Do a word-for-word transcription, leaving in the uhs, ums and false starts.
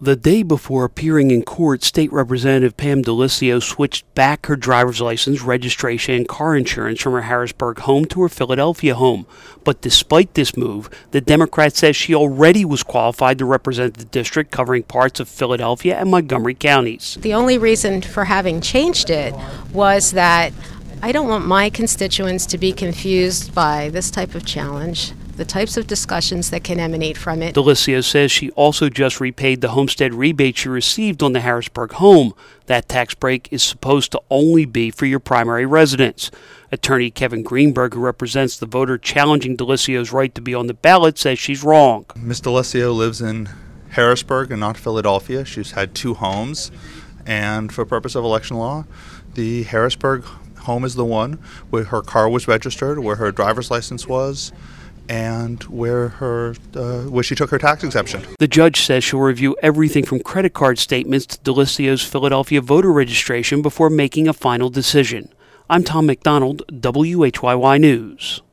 The day before appearing in court, State Representative Pam D'Alessio switched back her driver's license, registration, and car insurance from her Harrisburg home to her Philadelphia home. But despite this move, the Democrat says she already was qualified to represent the district covering parts of Philadelphia and Montgomery counties. The only reason for having changed it was that I don't want my constituents to be confused by this type of challenge, the types of discussions that can emanate from it. D'Alessio says she also just repaid the homestead rebate she received on the Harrisburg home. That tax break is supposed to only be for your primary residence. Attorney Kevin Greenberg, who represents the voter challenging D'Alessio's right to be on the ballot, says she's wrong. Miz D'Alessio lives in Harrisburg and not Philadelphia. She's had two homes, and for purpose of election law, the Harrisburg home is the one where her car was registered, where her driver's license was, and where her uh, where she took her tax exemption. The judge says she'll review everything from credit card statements to D'Alessio's Philadelphia voter registration before making a final decision. I'm Tom McDonald, W H Y Y News.